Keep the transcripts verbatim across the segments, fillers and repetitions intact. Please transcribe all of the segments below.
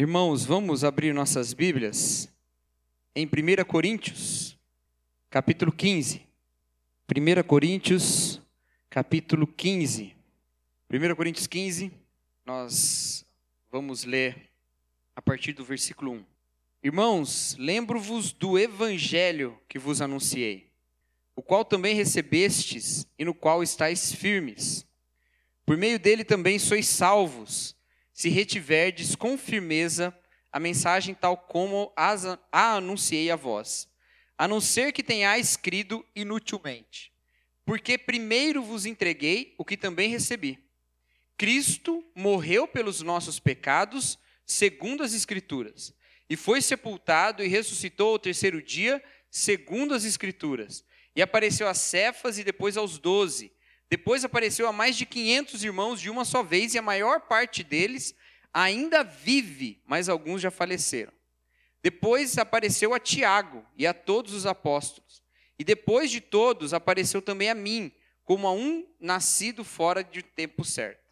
Irmãos, vamos abrir nossas Bíblias em primeira Coríntios, capítulo quinze. primeira Coríntios, capítulo quinze. primeira Coríntios quinze, nós vamos ler a partir do versículo um. Irmãos, lembro-vos do evangelho que vos anunciei, o qual também recebestes e no qual estáis firmes. Por meio dele também sois salvos, se retiverdes com firmeza a mensagem tal como as, a anunciei a vós, a não ser que tenhais crido inutilmente. Porque primeiro vos entreguei o que também recebi. Cristo morreu pelos nossos pecados, segundo as Escrituras, e foi sepultado e ressuscitou ao terceiro dia, segundo as Escrituras, e apareceu a Cefas e depois aos doze. Depois apareceu a mais de quinhentos irmãos de uma só vez, e a maior parte deles ainda vive, mas alguns já faleceram. Depois apareceu a Tiago e a todos os apóstolos. E depois de todos apareceu também a mim, como a um nascido fora de tempo certo.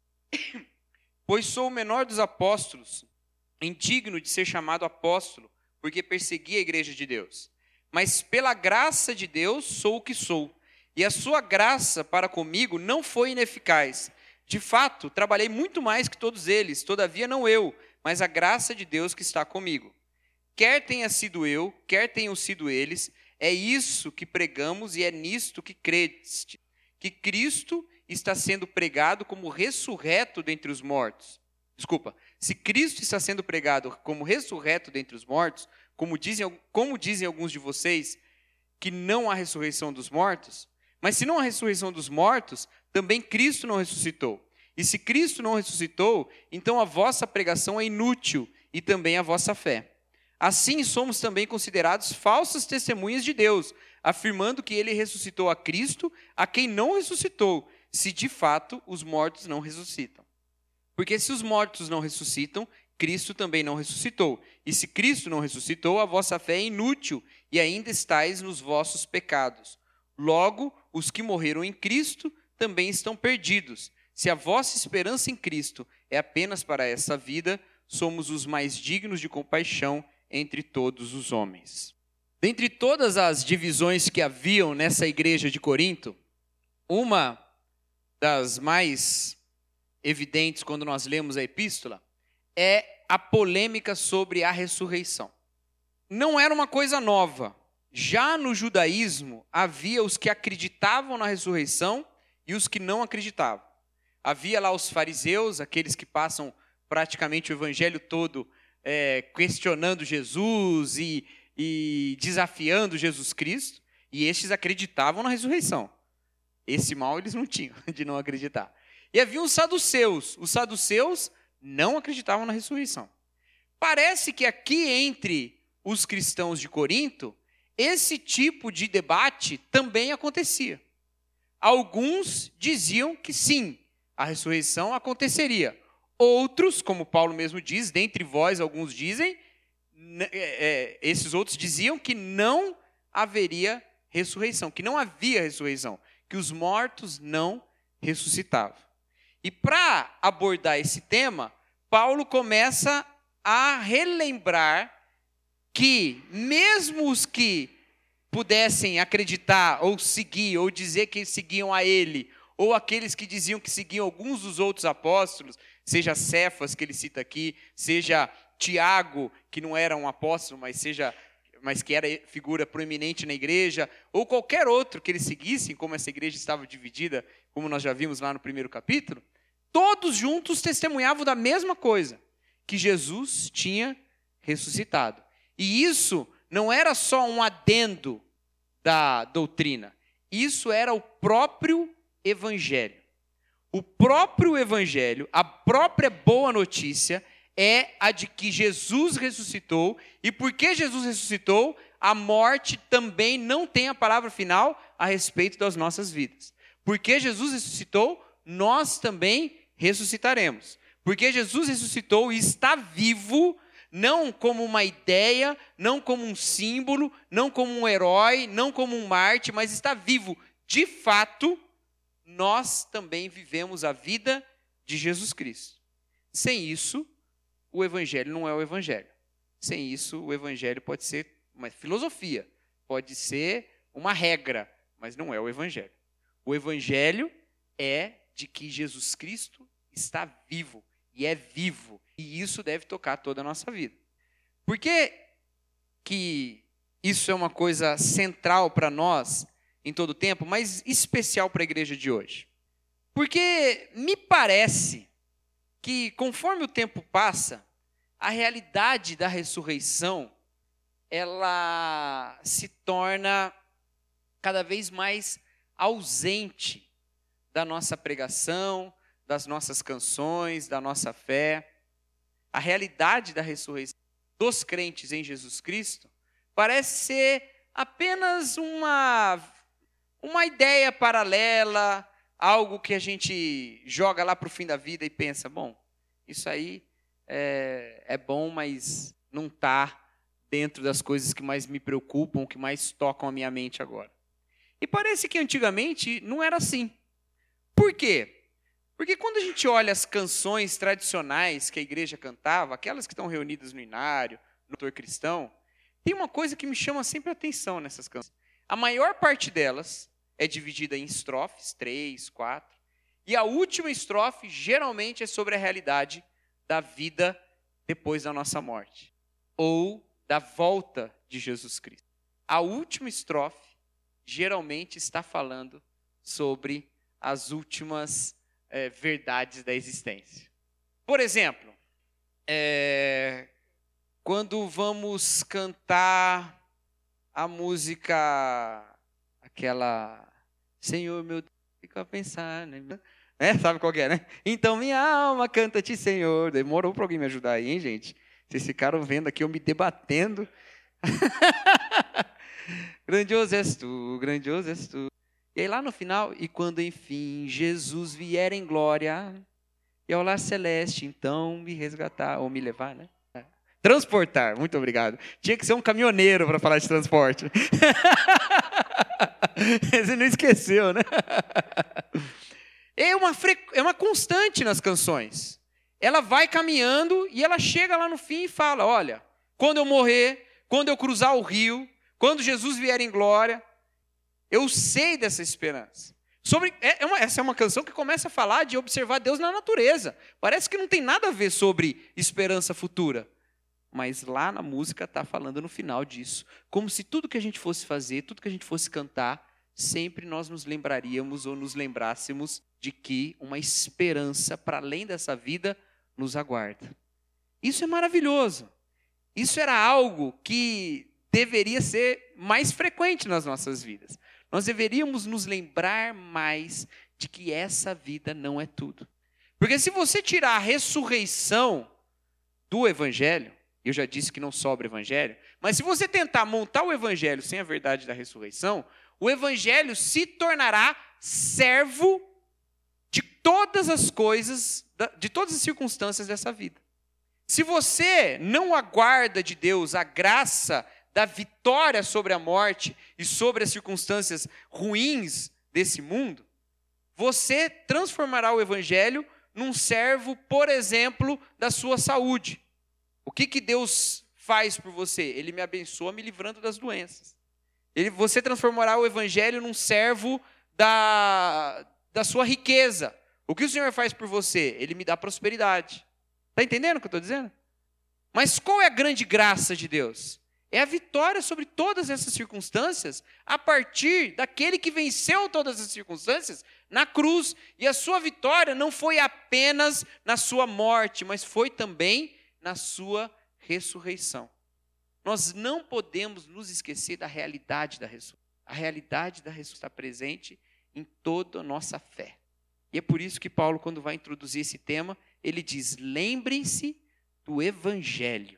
Pois sou o menor dos apóstolos, indigno de ser chamado apóstolo, porque persegui a igreja de Deus. Mas pela graça de Deus sou o que sou. E a sua graça para comigo não foi ineficaz. De fato, trabalhei muito mais que todos eles, todavia não eu, mas a graça de Deus que está comigo. Quer tenha sido eu, quer tenham sido eles, é isso que pregamos e é nisto que creste, que Cristo está sendo pregado como ressurreto dentre os mortos. Desculpa, se Cristo está sendo pregado como ressurreto dentre os mortos, como dizem, como dizem alguns de vocês, que não há ressurreição dos mortos, mas se não há ressurreição dos mortos, também Cristo não ressuscitou. E se Cristo não ressuscitou, então a vossa pregação é inútil e também a vossa fé. Assim somos também considerados falsas testemunhas de Deus, afirmando que ele ressuscitou a Cristo, a quem não ressuscitou, se de fato os mortos não ressuscitam. Porque se os mortos não ressuscitam, Cristo também não ressuscitou. E se Cristo não ressuscitou, a vossa fé é inútil e ainda estáis nos vossos pecados. Logo, os que morreram em Cristo também estão perdidos. Se a vossa esperança em Cristo é apenas para essa vida, somos os mais dignos de compaixão entre todos os homens. Dentre todas as divisões que haviam nessa igreja de Corinto, uma das mais evidentes quando nós lemos a epístola é a polêmica sobre a ressurreição. Não era uma coisa nova. Já no judaísmo, havia os que acreditavam na ressurreição e os que não acreditavam. Havia lá os fariseus, aqueles que passam praticamente o evangelho todo é, questionando Jesus e, e desafiando Jesus Cristo, e estes acreditavam na ressurreição. Esse mal eles não tinham, de não acreditar. E havia os saduceus. Os saduceus não acreditavam na ressurreição. Parece que aqui entre os cristãos de Corinto, esse tipo de debate também acontecia. Alguns diziam que sim, a ressurreição aconteceria. Outros, como Paulo mesmo diz, dentre vós alguns dizem, é, esses outros diziam que não haveria ressurreição, que não havia ressurreição, que os mortos não ressuscitavam. E para abordar esse tema, Paulo começa a relembrar que mesmo os que pudessem acreditar ou seguir, ou dizer que seguiam a ele, ou aqueles que diziam que seguiam alguns dos outros apóstolos, seja Cefas, que ele cita aqui, seja Tiago, que não era um apóstolo, mas, seja, mas que era figura proeminente na igreja, ou qualquer outro que eles seguissem, como essa igreja estava dividida, como nós já vimos lá no primeiro capítulo, todos juntos testemunhavam da mesma coisa, que Jesus tinha ressuscitado. E isso não era só um adendo da doutrina, isso era o próprio evangelho. O próprio evangelho, a própria boa notícia é a de que Jesus ressuscitou, e porque Jesus ressuscitou, a morte também não tem a palavra final a respeito das nossas vidas. Porque Jesus ressuscitou, nós também ressuscitaremos. Porque Jesus ressuscitou e está vivo, não como uma ideia, não como um símbolo, não como um herói, não como um mártir, mas está vivo. De fato, nós também vivemos a vida de Jesus Cristo. Sem isso, o evangelho não é o evangelho. Sem isso, o evangelho pode ser uma filosofia, pode ser uma regra, mas não é o evangelho. O evangelho é de que Jesus Cristo está vivo, e é vivo, e isso deve tocar toda a nossa vida. Por que que isso é uma coisa central para nós em todo o tempo, mas especial para a igreja de hoje? Porque me parece que, conforme o tempo passa, a realidade da ressurreição, ela se torna cada vez mais ausente da nossa pregação, das nossas canções, da nossa fé. A realidade da ressurreição dos crentes em Jesus Cristo parece ser apenas uma, uma ideia paralela, algo que a gente joga lá para o fim da vida e pensa, bom, isso aí é, é bom, mas não está dentro das coisas que mais me preocupam, que mais tocam a minha mente agora. E parece que antigamente não era assim. Por quê? Porque quando a gente olha as canções tradicionais que a igreja cantava, aquelas que estão reunidas no inário, no autor cristão, tem uma coisa que me chama sempre a atenção nessas canções. A maior parte delas é dividida em estrofes, três, quatro, e a última estrofe geralmente é sobre a realidade da vida depois da nossa morte, ou da volta de Jesus Cristo. A última estrofe geralmente está falando sobre as últimas é, verdades da existência. Por exemplo, é, quando vamos cantar a música, aquela Senhor meu Deus, fica a pensar, né? É, sabe qual que é, né? Então minha alma canta-te, Senhor. Demorou para alguém me ajudar aí, hein, gente? Vocês ficaram vendo aqui eu me debatendo. Grandioso és tu, grandioso és tu. E aí lá no final, e quando enfim Jesus vier em glória, e ao lar celeste, então me resgatar, ou me levar, né? Transportar, muito obrigado. Tinha que ser um caminhoneiro para falar de transporte. Você não esqueceu, né? É uma, fre... é uma constante nas canções. Ela vai caminhando e ela chega lá no fim e fala, olha, quando eu morrer, quando eu cruzar o rio, quando Jesus vier em glória, eu sei dessa esperança. Sobre, é uma, essa é uma canção que começa a falar de observar Deus na natureza. Parece que não tem nada a ver sobre esperança futura. Mas lá na música está falando no final disso. Como se tudo que a gente fosse fazer, tudo que a gente fosse cantar, sempre nós nos lembraríamos ou nos lembrássemos de que uma esperança para além dessa vida nos aguarda. Isso é maravilhoso. Isso era algo que deveria ser mais frequente nas nossas vidas. Nós deveríamos nos lembrar mais de que essa vida não é tudo. Porque se você tirar a ressurreição do evangelho, eu já disse que não sobra evangelho, mas se você tentar montar o evangelho sem a verdade da ressurreição, o evangelho se tornará servo de todas as coisas, de todas as circunstâncias dessa vida. Se você não aguarda de Deus a graça da vitória sobre a morte e sobre as circunstâncias ruins desse mundo, você transformará o evangelho num servo, por exemplo, da sua saúde. O que, que Deus faz por você? Ele me abençoa me livrando das doenças. Ele, você transformará o evangelho num servo da, da sua riqueza. O que o Senhor faz por você? Ele me dá prosperidade. Está entendendo o que eu estou dizendo? Mas qual é a grande graça de Deus? É a vitória sobre todas essas circunstâncias a partir daquele que venceu todas as circunstâncias na cruz. E a sua vitória não foi apenas na sua morte, mas foi também na sua ressurreição. Nós não podemos nos esquecer da realidade da ressurreição. A realidade da ressurreição está presente em toda a nossa fé. E é por isso que Paulo, quando vai introduzir esse tema, ele diz, lembrem-se do evangelho.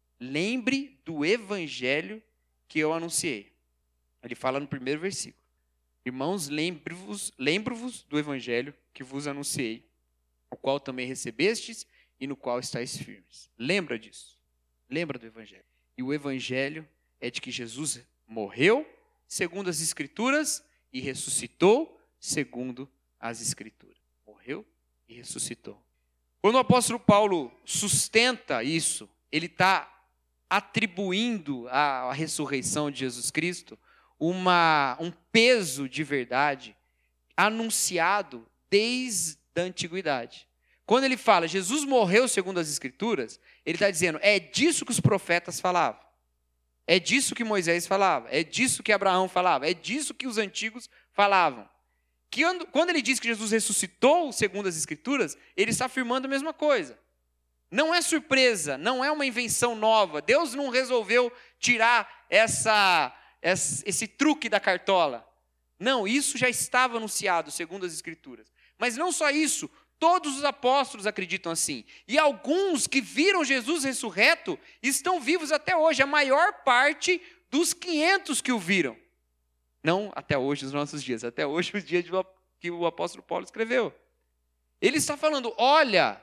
Lembre do evangelho que eu anunciei. Ele fala no primeiro versículo. Irmãos, lembre-vos, lembro-vos do evangelho que vos anunciei, o qual também recebestes e no qual estáis firmes. Lembra disso. Lembra do evangelho. E o evangelho é de que Jesus morreu segundo as Escrituras e ressuscitou segundo as Escrituras. Morreu e ressuscitou. Quando o apóstolo Paulo sustenta isso, ele está atribuindo à, à ressurreição de Jesus Cristo uma, um peso de verdade anunciado desde a antiguidade. Quando ele fala, Jesus morreu segundo as Escrituras, ele está dizendo, é disso que os profetas falavam. É disso que Moisés falava, é disso que Abraão falava, é disso que os antigos falavam. Que quando ele diz que Jesus ressuscitou segundo as Escrituras, ele está afirmando a mesma coisa. Não é surpresa, não é uma invenção nova. Deus não resolveu tirar essa, essa, esse truque da cartola. Não, isso já estava anunciado segundo as Escrituras. Mas não só isso, todos os apóstolos acreditam assim. E alguns que viram Jesus ressurreto estão vivos até hoje. A maior parte dos quinhentos que o viram. Não até hoje, nos nossos dias. Até hoje, os dias que o apóstolo Paulo escreveu. Ele está falando, olha,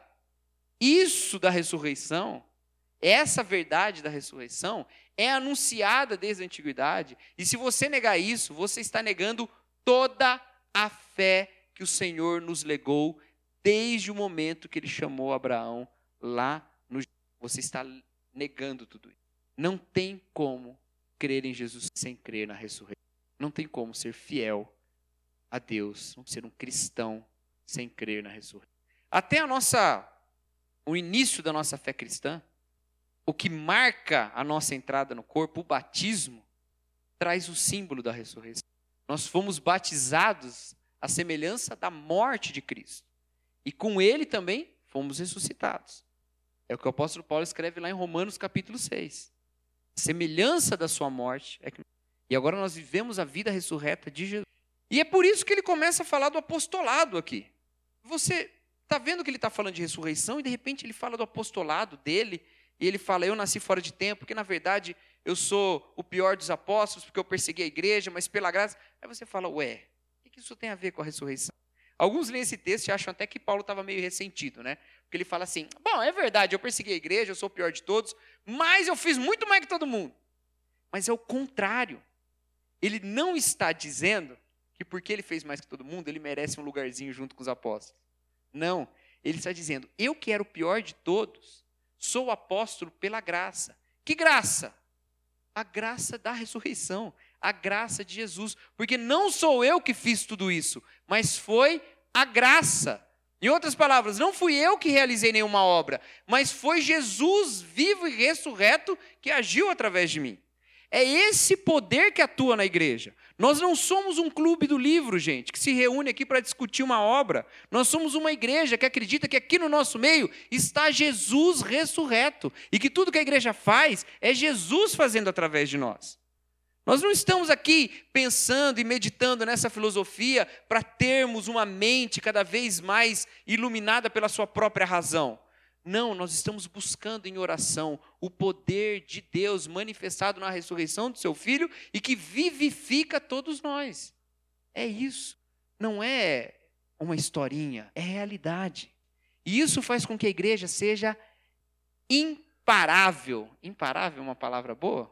isso da ressurreição, essa verdade da ressurreição, é anunciada desde a antiguidade. E se você negar isso, você está negando toda a fé que o Senhor nos legou desde o momento que ele chamou Abraão lá no... Você está negando tudo isso. Não tem como crer em Jesus sem crer na ressurreição. Não tem como ser fiel a Deus, ser um cristão sem crer na ressurreição. Até a nossa, o início da nossa fé cristã, o que marca a nossa entrada no corpo, o batismo, traz o símbolo da ressurreição. Nós fomos batizados à semelhança da morte de Cristo. E com ele também fomos ressuscitados. É o que o apóstolo Paulo escreve lá em Romanos capítulo seis. A semelhança da sua morte é que... E agora nós vivemos a vida ressurreta de Jesus. E é por isso que ele começa a falar do apostolado aqui. Você está vendo que ele está falando de ressurreição e de repente ele fala do apostolado dele. E ele fala, eu nasci fora de tempo, porque na verdade eu sou o pior dos apóstolos, porque eu persegui a igreja, mas pela graça... Aí você fala, ué, o que isso tem a ver com a ressurreição? Alguns leem esse texto e acham até que Paulo estava meio ressentido, né? Porque ele fala assim, bom, é verdade, eu persegui a igreja, eu sou o pior de todos, mas eu fiz muito mais que todo mundo. Mas é o contrário. Ele não está dizendo que porque ele fez mais que todo mundo, ele merece um lugarzinho junto com os apóstolos. Não, ele está dizendo, eu que era o pior de todos, sou apóstolo pela graça. Que graça? A graça da ressurreição, a graça de Jesus. Porque não sou eu que fiz tudo isso, mas foi a graça. Em outras palavras, não fui eu que realizei nenhuma obra, mas foi Jesus vivo e ressurreto que agiu através de mim. É esse poder que atua na igreja. Nós não somos um clube do livro, gente, que se reúne aqui para discutir uma obra. Nós somos uma igreja que acredita que aqui no nosso meio está Jesus ressurreto. E que tudo que a igreja faz é Jesus fazendo através de nós. Nós não estamos aqui pensando e meditando nessa filosofia para termos uma mente cada vez mais iluminada pela sua própria razão. Não, nós estamos buscando em oração o poder de Deus manifestado na ressurreição do seu Filho e que vivifica todos nós. É isso. Não é uma historinha, é realidade. E isso faz com que a igreja seja imparável. Imparável é uma palavra boa?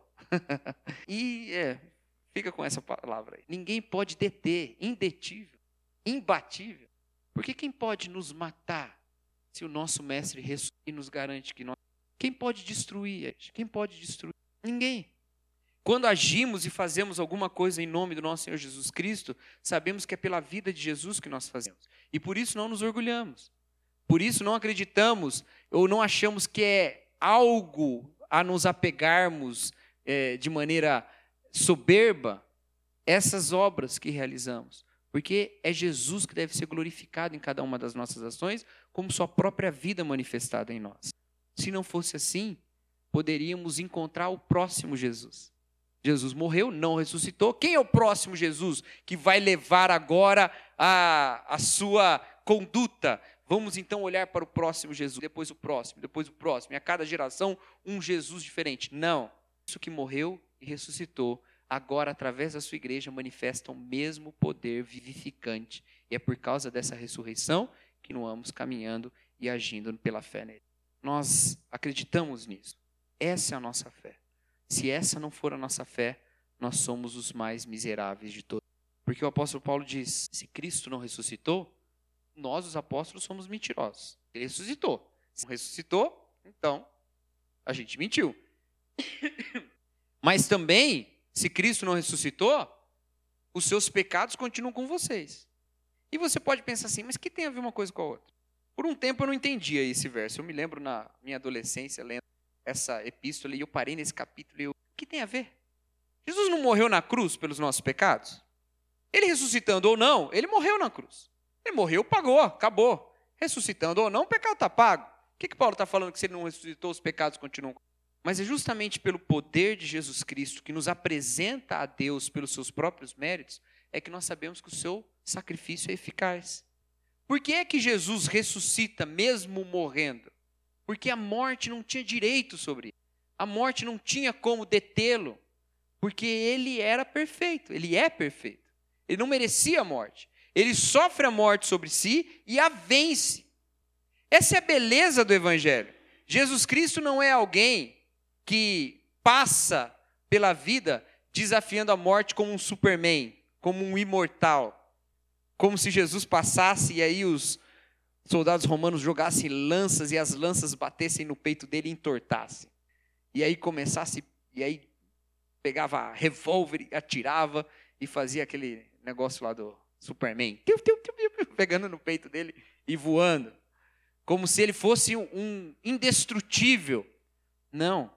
e é, fica com essa palavra aí. Ninguém pode deter, indetível, imbatível. Porque quem pode nos matar? Se o nosso mestre ressuscita e nos garante que nós... Quem pode destruir? Quem pode destruir? Ninguém. Quando agimos e fazemos alguma coisa em nome do nosso Senhor Jesus Cristo, sabemos que é pela vida de Jesus que nós fazemos. E por isso não nos orgulhamos. Por isso não acreditamos ou não achamos que é algo a nos apegarmos é, de maneira soberba essas obras que realizamos. Porque é Jesus que deve ser glorificado em cada uma das nossas ações, como sua própria vida manifestada em nós. Se não fosse assim, poderíamos encontrar o próximo Jesus. Jesus morreu, não ressuscitou. Quem é o próximo Jesus que vai levar agora a, a sua conduta? Vamos então olhar para o próximo Jesus, depois o próximo, depois o próximo. E a cada geração, um Jesus diferente. Não. Isso que morreu e ressuscitou, agora, através da sua igreja, manifesta o mesmo poder vivificante. E é por causa dessa ressurreição que nós vamos caminhando e agindo pela fé nele. Nós acreditamos nisso. Essa é a nossa fé. Se essa não for a nossa fé, nós somos os mais miseráveis de todos. Porque o apóstolo Paulo diz, se Cristo não ressuscitou, nós, os apóstolos, somos mentirosos. Ele ressuscitou. Se não ressuscitou, então a gente mentiu. Mas também, se Cristo não ressuscitou, os seus pecados continuam com vocês. E você pode pensar assim, mas que tem a ver uma coisa com a outra? Por um tempo eu não entendia esse verso. Eu me lembro na minha adolescência, lendo essa epístola, e eu parei nesse capítulo e eu, o que tem a ver? Jesus não morreu na cruz pelos nossos pecados? Ele ressuscitando ou não, ele morreu na cruz. Ele morreu, pagou, acabou. Ressuscitando ou não, o pecado está pago. O que, que Paulo está falando? Que se ele não ressuscitou, os pecados continuam? Mas é justamente pelo poder de Jesus Cristo, que nos apresenta a Deus pelos seus próprios méritos, é que nós sabemos que o seu sacrifício é eficaz. Por que é que Jesus ressuscita mesmo morrendo? Porque a morte não tinha direito sobre ele. A morte não tinha como detê-lo. Porque ele era perfeito, ele é perfeito. Ele não merecia a morte. Ele sofre a morte sobre si e a vence. Essa é a beleza do Evangelho. Jesus Cristo não é alguém que passa pela vida desafiando a morte como um Superman, como um imortal. Como se Jesus passasse e aí os soldados romanos jogassem lanças e as lanças batessem no peito dele e entortassem. E aí começasse, e aí pegava revólver, atirava e fazia aquele negócio lá do Superman, tiu, tiu, tiu, tiu, pegando no peito dele e voando. Como se ele fosse um indestrutível. Não.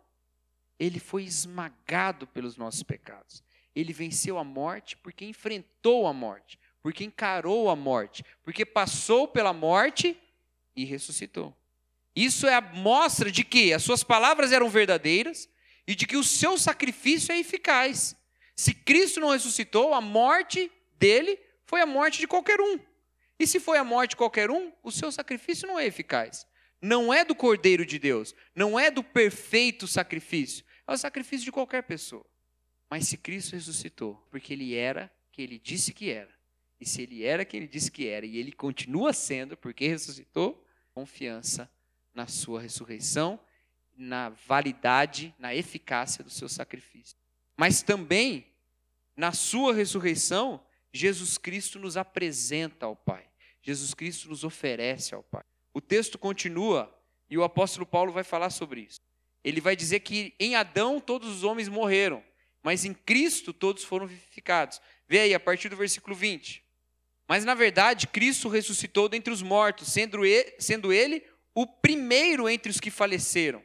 Ele foi esmagado pelos nossos pecados. Ele venceu a morte porque enfrentou a morte, porque encarou a morte, porque passou pela morte e ressuscitou. Isso é a mostra de que as suas palavras eram verdadeiras e de que o seu sacrifício é eficaz. Se Cristo não ressuscitou, a morte dele foi a morte de qualquer um. E se foi a morte de qualquer um, o seu sacrifício não é eficaz. Não é do Cordeiro de Deus, não é do perfeito sacrifício, é o sacrifício de qualquer pessoa. Mas se Cristo ressuscitou, porque ele era quem ele disse que era, e se ele era quem ele disse que era, e ele continua sendo, porque ressuscitou, confiança na sua ressurreição, na validade, na eficácia do seu sacrifício. Mas também, na sua ressurreição, Jesus Cristo nos apresenta ao Pai. Jesus Cristo nos oferece ao Pai. O texto continua, e o apóstolo Paulo vai falar sobre isso. Ele vai dizer que em Adão todos os homens morreram, mas em Cristo todos foram vivificados. Vê aí, a partir do versículo vinte. Mas, na verdade, Cristo ressuscitou dentre os mortos, sendo ele, sendo ele o primeiro entre os que faleceram.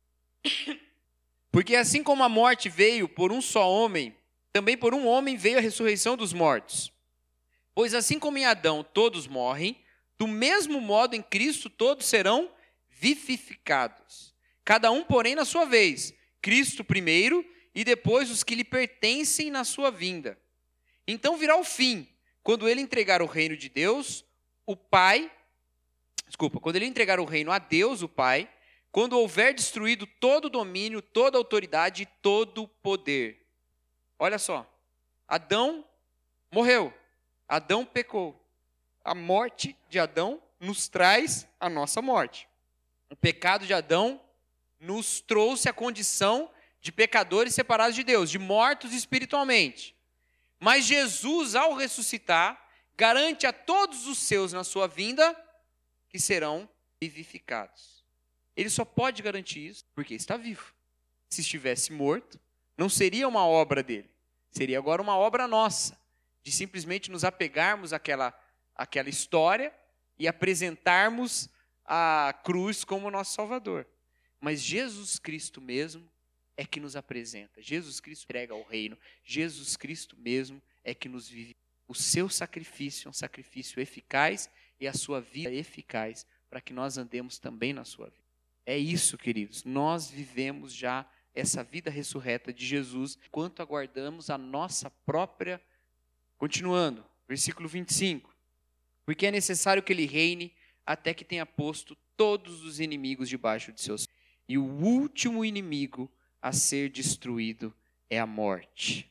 Porque assim como a morte veio por um só homem, também por um homem veio a ressurreição dos mortos. Pois assim como em Adão todos morrem, do mesmo modo em Cristo todos serão vivificados. Cada um, porém, na sua vez. Cristo primeiro e depois os que lhe pertencem na sua vinda. Então virá o fim, quando ele entregar o reino de Deus, o Pai, desculpa, quando ele entregar o reino a Deus, o Pai, quando houver destruído todo o domínio, toda a autoridade e todo o poder. Olha só, Adão morreu, Adão pecou. A morte de Adão nos traz a nossa morte. O pecado de Adão nos trouxe a condição de pecadores separados de Deus, de mortos espiritualmente. Mas Jesus, ao ressuscitar, garante a todos os seus na sua vinda que serão vivificados. Ele só pode garantir isso porque está vivo. Se estivesse morto, não seria uma obra dele. Seria agora uma obra nossa, de simplesmente nos apegarmos àquela, àquela história e apresentarmos a cruz como nosso Salvador. Mas Jesus Cristo mesmo é que nos apresenta. Jesus Cristo entrega o reino. Jesus Cristo mesmo é que nos vive. O seu sacrifício é um sacrifício eficaz e a sua vida é eficaz para que nós andemos também na sua vida. É isso, queridos. Nós vivemos já essa vida ressurreta de Jesus enquanto aguardamos a nossa própria... Continuando, versículo vinte e cinco. Porque é necessário que ele reine até que tenha posto todos os inimigos debaixo de seus pés. E o último inimigo a ser destruído é a morte.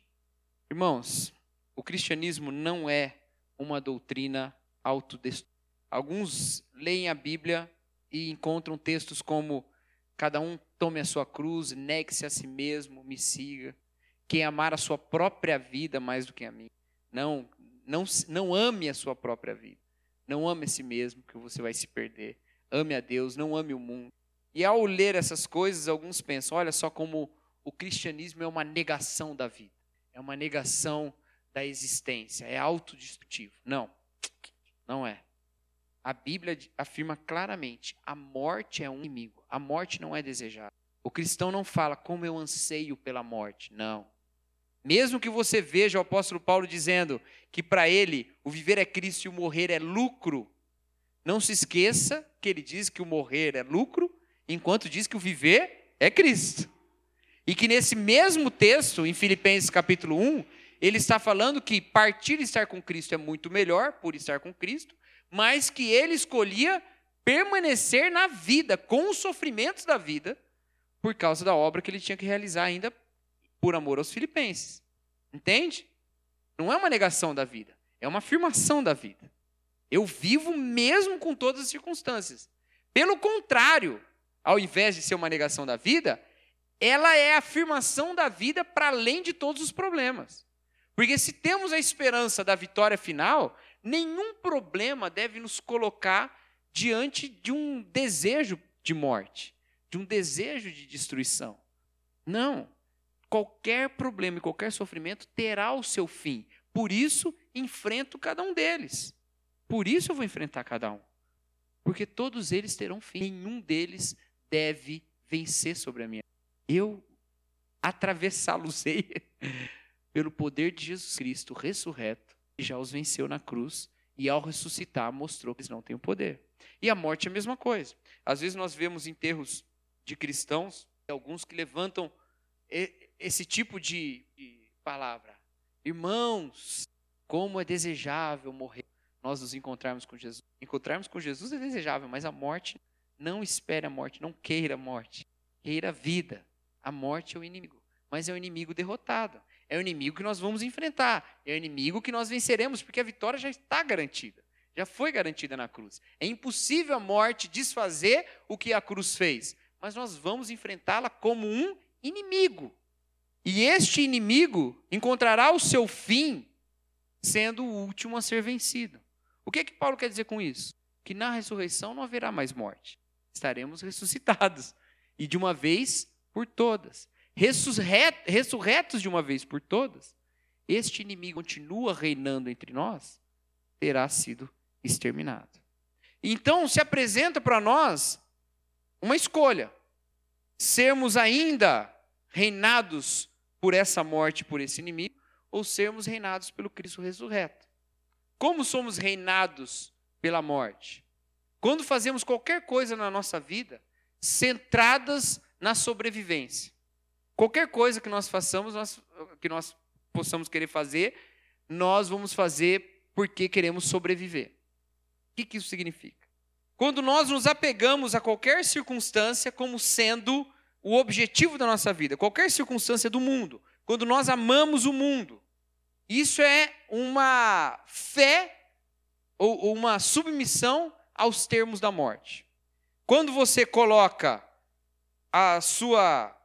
Irmãos, o cristianismo não é uma doutrina autodestrutiva. Alguns leem a Bíblia e encontram textos como: cada um tome a sua cruz, negue-se a si mesmo, me siga. Quem amar a sua própria vida mais do que a mim. Não, não, não ame a sua própria vida. Não ame a si mesmo, que você vai se perder. ame a Deus, não ame o mundo. E ao ler essas coisas, alguns pensam, olha só como o cristianismo é uma negação da vida, é uma negação da existência, é autodestrutivo. Não, não é. A Bíblia afirma claramente, a morte é um inimigo, a morte não é desejada. O cristão não fala, como eu anseio pela morte, não. Mesmo que você veja o apóstolo Paulo dizendo que para ele o viver é Cristo e o morrer é lucro, não se esqueça que ele diz que o morrer é lucro, enquanto diz que o viver é Cristo. E que nesse mesmo texto, em Filipenses capítulo um, ele está falando que partir e estar com Cristo é muito melhor, por estar com Cristo, mas que ele escolhia permanecer na vida, com os sofrimentos da vida, por causa da obra que ele tinha que realizar ainda por amor aos filipenses. Entende? Não é uma negação da vida, é uma afirmação da vida. Eu vivo mesmo com todas as circunstâncias. Pelo contrário, ao invés de ser uma negação da vida, ela é a afirmação da vida para além de todos os problemas. Porque se temos a esperança da vitória final, nenhum problema deve nos colocar diante de um desejo de morte, de um desejo de destruição. Não. Qualquer problema e qualquer sofrimento terá o seu fim. Por isso, enfrento cada um deles. Por isso eu vou enfrentar cada um. Porque todos eles terão fim. Nenhum deles deve vencer sobre a minha. Eu atravessá-los-ei pelo poder de Jesus Cristo ressurreto, que já os venceu na cruz, e ao ressuscitar mostrou que eles não têm o poder. E a morte é a mesma coisa. Às vezes nós vemos enterros de cristãos, alguns que levantam esse tipo de, de palavra. Irmãos, como é desejável morrer, nós nos encontrarmos com Jesus. Encontrarmos com Jesus é desejável, mas a morte, não espere a morte, não queira a morte. Queira a vida. A morte é o inimigo, mas é o inimigo derrotado. É o inimigo que nós vamos enfrentar. É o inimigo que nós venceremos, porque a vitória já está garantida. Já foi garantida na cruz. É impossível a morte desfazer o que a cruz fez, mas nós vamos enfrentá-la como um inimigo. E este inimigo encontrará o seu fim sendo o último a ser vencido. O que é que Paulo quer dizer com isso? Que na ressurreição não haverá mais morte. Estaremos ressuscitados. E de uma vez por todas. Ressurretos de uma vez por todas, este inimigo continua reinando entre nós, terá sido exterminado. Então se apresenta para nós uma escolha. Sermos ainda reinados por essa morte, por esse inimigo, ou sermos reinados pelo Cristo ressurreto. Como somos reinados pela morte? Quando fazemos qualquer coisa na nossa vida, centradas na sobrevivência. Qualquer coisa que nós façamos, nós, que nós possamos querer fazer, nós vamos fazer porque queremos sobreviver. O que, que isso significa? Quando nós nos apegamos a qualquer circunstância como sendo o objetivo da nossa vida, qualquer circunstância do mundo, quando nós amamos o mundo, isso é uma fé ou uma submissão aos termos da morte. Quando você coloca a sua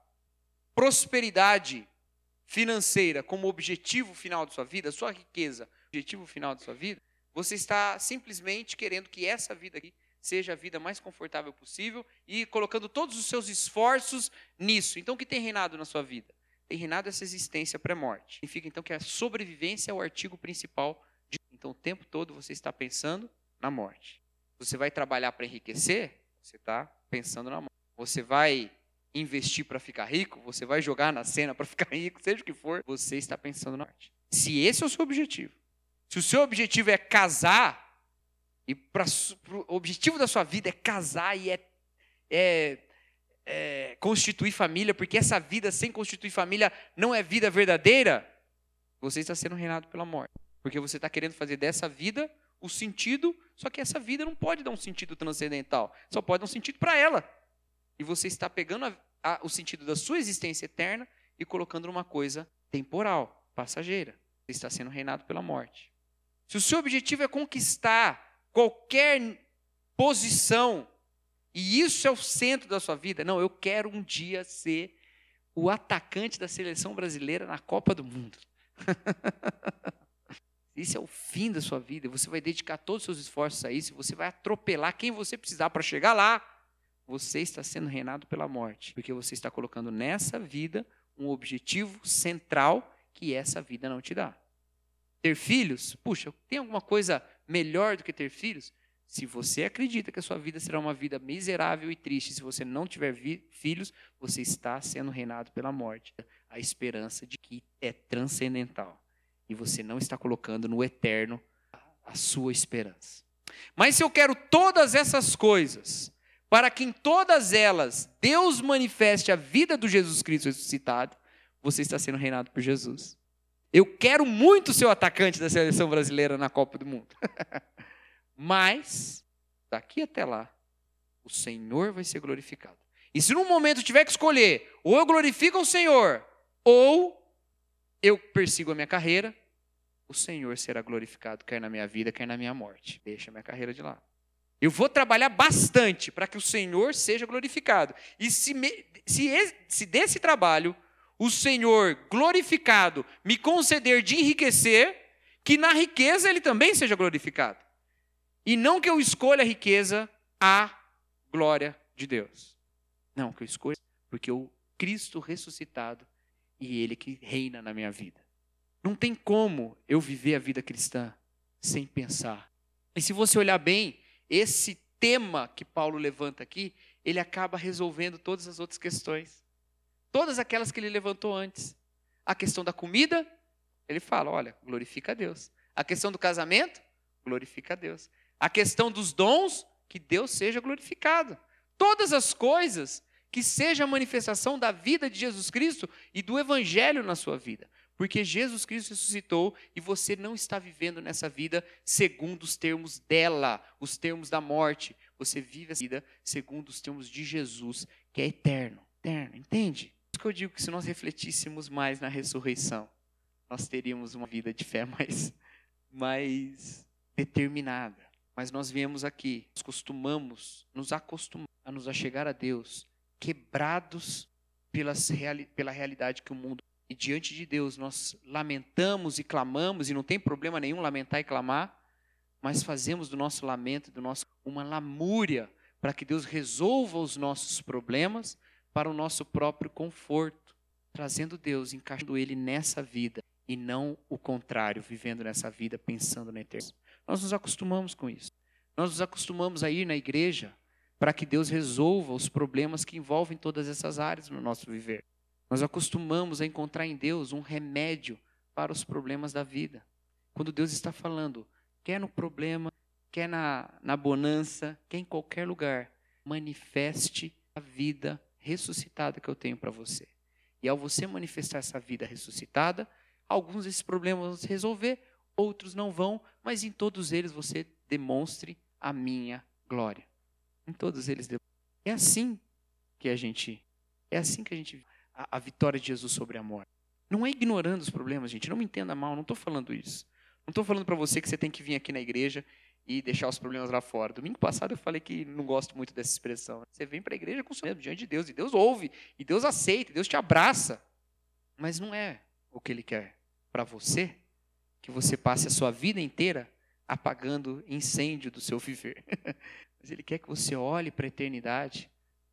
prosperidade financeira como objetivo final de sua vida, a sua riqueza, objetivo final de sua vida, você está simplesmente querendo que essa vida aqui seja a vida mais confortável possível e colocando todos os seus esforços nisso. Então, o que tem reinado na sua vida? Tem reinado essa existência pré-morte. Significa, então, que a sobrevivência é o artigo principal. De... Então, o tempo todo você está pensando na morte. Você vai trabalhar para enriquecer? Você está pensando na morte. Você vai investir para ficar rico, você vai jogar na cena para ficar rico, seja o que for, você está pensando na morte. Se esse é o seu objetivo, se o seu objetivo é casar, e pra, pro, o objetivo da sua vida é casar e é, é, é constituir família, porque essa vida sem constituir família não é vida verdadeira, você está sendo reinado pela morte. Porque você está querendo fazer dessa vida o sentido, só que essa vida não pode dar um sentido transcendental, só pode dar um sentido para ela. E você está pegando a, a, o sentido da sua existência eterna e colocando numa coisa temporal, passageira. Você está sendo reinado pela morte. Se o seu objetivo é conquistar qualquer posição, e isso é o centro da sua vida, não, eu quero um dia ser o atacante da seleção brasileira na Copa do Mundo. isso é o fim da sua vida, você vai dedicar todos os seus esforços a isso, você vai atropelar quem você precisar para chegar lá, você está sendo reinado pela morte, porque você está colocando nessa vida um objetivo central que essa vida não te dá. Ter filhos, puxa, tem alguma coisa melhor do que ter filhos? Se você acredita que a sua vida será uma vida miserável e triste, se você não tiver filhos, você está sendo reinado pela morte. A esperança de que é transcendental. E você não está colocando no eterno a sua esperança. Mas se eu quero todas essas coisas, para que em todas elas Deus manifeste a vida do Jesus Cristo ressuscitado, você está sendo reinado por Jesus. Eu quero muito ser o atacante da seleção brasileira na Copa do Mundo. Mas, daqui até lá, o Senhor vai ser glorificado. E se num momento tiver que escolher, ou eu glorifico o Senhor, ou eu persigo a minha carreira, o Senhor será glorificado, quer na minha vida, quer na minha morte. Deixa a minha carreira de lado. Eu vou trabalhar bastante para que o Senhor seja glorificado. E se, me, se, se desse trabalho o Senhor glorificado me conceder de enriquecer, que na riqueza Ele também seja glorificado. E não que eu escolha a riqueza à glória de Deus. Não, que eu escolha porque o Cristo ressuscitado e Ele que reina na minha vida. Não tem como eu viver a vida cristã sem pensar. E se você olhar bem, esse tema que Paulo levanta aqui, ele acaba resolvendo todas as outras questões. Todas aquelas que ele levantou antes. A questão da comida, ele fala, olha, glorifica a Deus. A questão do casamento, glorifica a Deus. A questão dos dons, que Deus seja glorificado. Todas as coisas que seja a manifestação da vida de Jesus Cristo e do Evangelho na sua vida. Porque Jesus Cristo ressuscitou e você não está vivendo nessa vida segundo os termos dela, os termos da morte. Você vive essa vida segundo os termos de Jesus, que é eterno. Eterno, entende? Por isso que eu digo que se nós refletíssemos mais na ressurreição, nós teríamos uma vida de fé mais, mais determinada. Mas nós viemos aqui, nos costumamos, nos acostumamos a nos achegar a Deus, quebrados pelas, pela realidade que o mundo. E diante de Deus nós lamentamos e clamamos, e não tem problema nenhum lamentar e clamar, mas fazemos do nosso lamento, do nosso uma lamúria, para que Deus resolva os nossos problemas para o nosso próprio conforto, trazendo Deus, encaixando Ele nessa vida, e não o contrário, vivendo nessa vida, pensando na eternidade. Nós nos acostumamos com isso. Nós nos acostumamos a ir na igreja para que Deus resolva os problemas que envolvem todas essas áreas no nosso viver. Nós acostumamos a encontrar em Deus um remédio para os problemas da vida. Quando Deus está falando, quer no problema, quer na, na bonança, quer em qualquer lugar, manifeste a vida ressuscitada que eu tenho para você. E ao você manifestar essa vida ressuscitada, alguns desses problemas vão se resolver, outros não vão, mas em todos eles você demonstre a minha glória. Em todos eles. É assim que a gente, é assim que a gente a, a vitória de Jesus sobre a morte. Não é ignorando os problemas, gente. Não me entenda mal, não estou falando isso. Não estou falando para você que você tem que vir aqui na igreja e deixar os problemas lá fora. Domingo passado eu falei que não gosto muito dessa expressão. Você vem para a igreja com o seu diante de Deus, e Deus ouve, e Deus aceita, e Deus te abraça. Mas não é o que Ele quer para você, que você passe a sua vida inteira apagando incêndio do seu viver. Mas Ele quer que você olhe para a eternidade,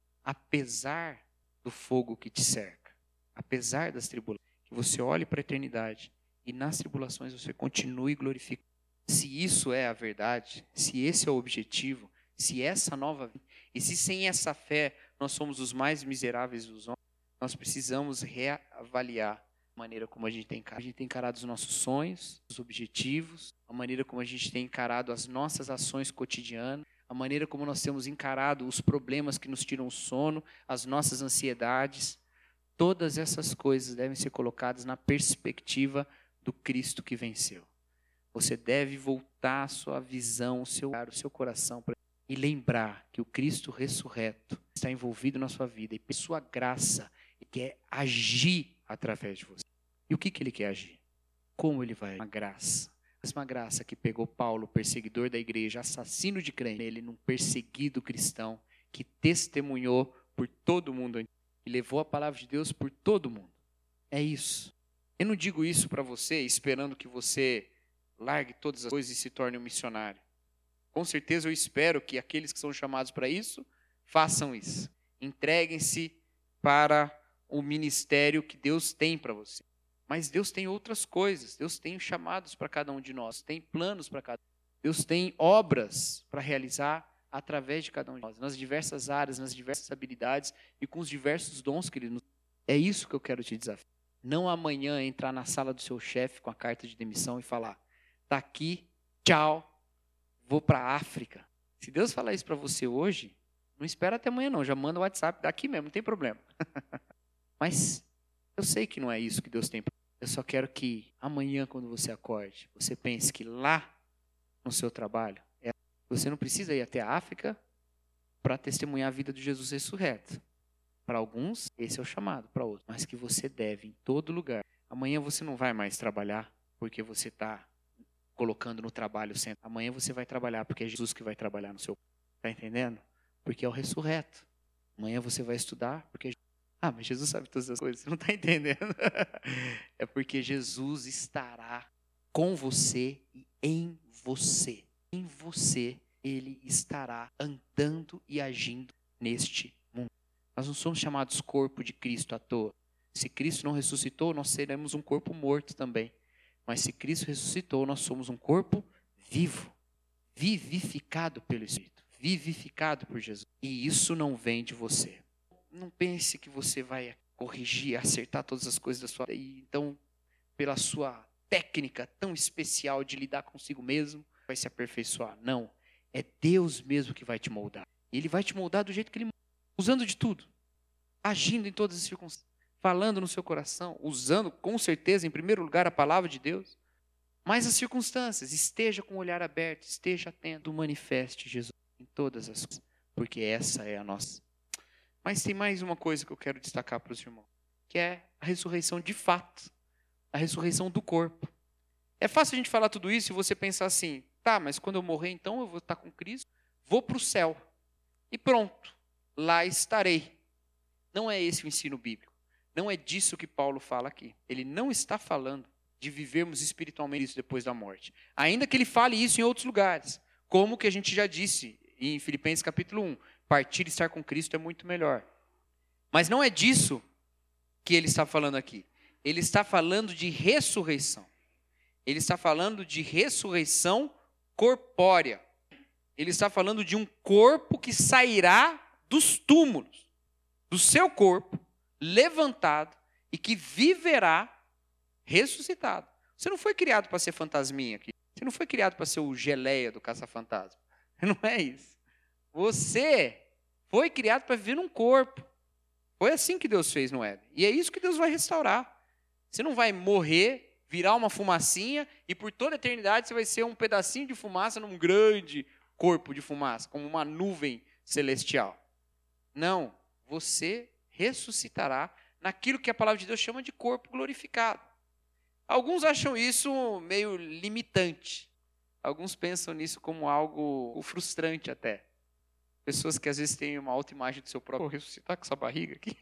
apesar do fogo que te cerca, apesar das tribulações, que você olhe para a eternidade e nas tribulações você continue glorificando. Se isso é a verdade, se esse é o objetivo, se essa nova vida, e se sem essa fé nós somos os mais miseráveis dos homens, nós precisamos reavaliar a maneira como a gente tem encarado, a gente tem encarado os nossos sonhos, os objetivos, a maneira como a gente tem encarado as nossas ações cotidianas, a maneira como nós temos encarado os problemas que nos tiram o sono, as nossas ansiedades. Todas essas coisas devem ser colocadas na perspectiva do Cristo que venceu. Você deve voltar a sua visão, o seu, o seu coração pra, e lembrar que o Cristo ressurreto está envolvido na sua vida e por sua graça Ele quer agir através de você. E o que, que Ele quer agir? Como Ele vai? Uma graça. A mesma graça que pegou Paulo, perseguidor da igreja, assassino de crente, ele num perseguido cristão que testemunhou por todo mundo e levou a palavra de Deus por todo mundo. É isso. Eu não digo isso para você esperando que você largue todas as coisas e se torne um missionário. Com certeza eu espero que aqueles que são chamados para isso, façam isso. Entreguem-se para o ministério que Deus tem para você. Mas Deus tem outras coisas. Deus tem chamados para cada um de nós. Tem planos para cada um. Deus tem obras para realizar através de cada um de nós. Nas diversas áreas, nas diversas habilidades e com os diversos dons que Ele nos dá. É isso que eu quero te desafiar. Não amanhã entrar na sala do seu chefe com a carta de demissão e falar: tá aqui, tchau, vou para a África. Se Deus falar isso para você hoje, não espera até amanhã não, já manda o WhatsApp daqui mesmo, não tem problema. Mas eu sei que não é isso que Deus tem para você. Eu só quero que amanhã, quando você acorde, você pense que lá no seu trabalho, você não precisa ir até a África para testemunhar a vida de Jesus ressurreto. Para alguns, esse é o chamado, para outros. Mas que você deve, em todo lugar. Amanhã você não vai mais trabalhar porque você está colocando no trabalho sempre. Amanhã você vai trabalhar porque é Jesus que vai trabalhar no seu... Está entendendo? Porque é o ressurreto. Amanhã você vai estudar porque... Ah, mas Jesus sabe todas as coisas. Você não está entendendo? É porque Jesus estará com você e em você. Em você, Ele estará andando e agindo neste mundo. Nós não somos chamados corpo de Cristo à toa. Se Cristo não ressuscitou, nós seremos um corpo morto também. Mas se Cristo ressuscitou, nós somos um corpo vivo, vivificado pelo Espírito, vivificado por Jesus. E isso não vem de você. Não pense que você vai corrigir, acertar todas as coisas da sua vida. E então, pela sua técnica tão especial de lidar consigo mesmo, vai se aperfeiçoar. Não. É Deus mesmo que vai te moldar. E Ele vai te moldar do jeito que Ele molda. Usando de tudo, agindo em todas as circunstâncias, falando no seu coração, usando com certeza em primeiro lugar a palavra de Deus, mas as circunstâncias, esteja com o olhar aberto, esteja atento, manifeste Jesus em todas as coisas, porque essa é a nossa. Mas tem mais uma coisa que eu quero destacar para os irmãos, que é a ressurreição de fato, a ressurreição do corpo. É fácil a gente falar tudo isso e você pensar assim, tá, mas quando eu morrer então eu vou estar com Cristo, vou para o céu e pronto. Lá estarei. Não é esse o ensino bíblico. Não é disso que Paulo fala aqui. Ele não está falando de vivermos espiritualmente isso depois da morte. Ainda que ele fale isso em outros lugares. Como que a gente já disse em Filipenses capítulo um. Partir e estar com Cristo é muito melhor. Mas não é disso que ele está falando aqui. Ele está falando de ressurreição. Ele está falando de ressurreição corpórea. Ele está falando de um corpo que sairá dos túmulos, do seu corpo, levantado e que viverá ressuscitado. Você não foi criado para ser fantasminha aqui. Você não foi criado para ser o geleia do caça-fantasma. Não é isso. Você foi criado para viver num corpo. Foi assim que Deus fez no Éden. E é isso que Deus vai restaurar. Você não vai morrer, virar uma fumacinha e por toda a eternidade você vai ser um pedacinho de fumaça num grande corpo de fumaça, como uma nuvem celestial. Não, você ressuscitará naquilo que a palavra de Deus chama de corpo glorificado. Alguns acham isso meio limitante. Alguns pensam nisso como algo frustrante até. Pessoas que às vezes têm uma autoimagem do seu próprio, vou ressuscitar com essa barriga aqui.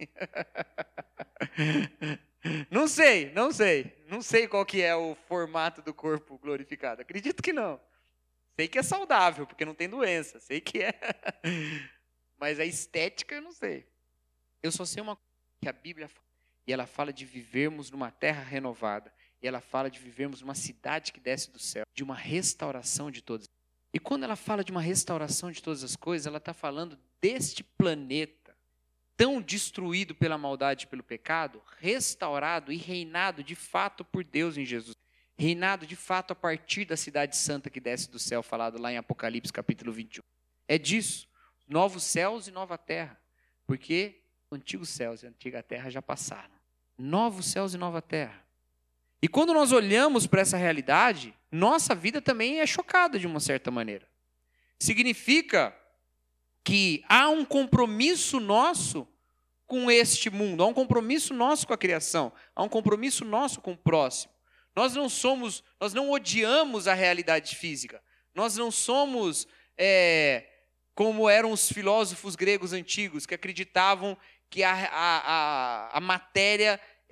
Não sei, não sei. Não sei qual que é o formato do corpo glorificado. Acredito que não. Sei que é saudável, porque não tem doença. Sei que é... Mas a estética eu não sei. Eu só sei uma coisa que a Bíblia fala. E ela fala de vivermos numa terra renovada. E ela fala de vivermos numa cidade que desce do céu. De uma restauração de todas. E quando ela fala de uma restauração de todas as coisas, ela está falando deste planeta tão destruído pela maldade e pelo pecado, restaurado e reinado de fato por Deus em Jesus. Reinado de fato a partir da cidade santa que desce do céu, falado lá em Apocalipse capítulo vinte e um. É disso. Novos céus e nova terra. Porque os antigos céus e a antiga terra já passaram. Novos céus e nova terra. E quando nós olhamos para essa realidade, nossa vida também é chocada de uma certa maneira. Significa que há um compromisso nosso com este mundo, há um compromisso nosso com a criação, há um compromisso nosso com o próximo. Nós não somos, nós não odiamos a realidade física. Nós não somos é, como eram os filósofos gregos antigos, que acreditavam que a, a, a, a matéria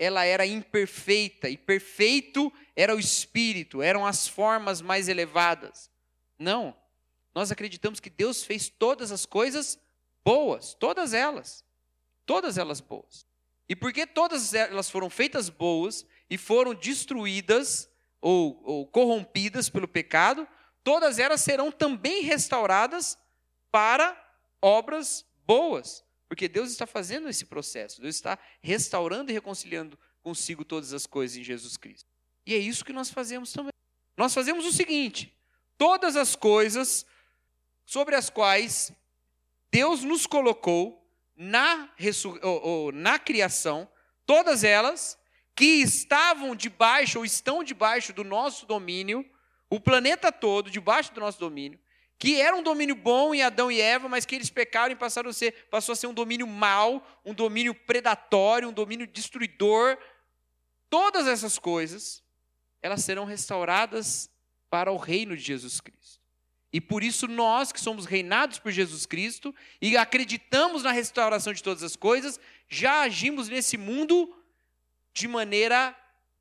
ela era imperfeita, e perfeito era o espírito, eram as formas mais elevadas. Não, nós acreditamos que Deus fez todas as coisas boas, todas elas, todas elas boas. E porque todas elas foram feitas boas e foram destruídas ou, ou corrompidas pelo pecado, todas elas serão também restauradas para obras boas. Porque Deus está fazendo esse processo, Deus está restaurando e reconciliando consigo todas as coisas em Jesus Cristo. E é isso que nós fazemos também. Nós fazemos o seguinte: todas as coisas sobre as quais Deus nos colocou na, ressur... ou, ou, na criação, todas elas que estavam debaixo ou estão debaixo do nosso domínio, o planeta todo debaixo do nosso domínio, que era um domínio bom em Adão e Eva, mas que eles pecaram e passaram a ser, passou a ser um domínio mau, um domínio predatório, um domínio destruidor. Todas essas coisas, elas serão restauradas para o reino de Jesus Cristo. E por isso nós, que somos reinados por Jesus Cristo e acreditamos na restauração de todas as coisas, já agimos nesse mundo de maneira,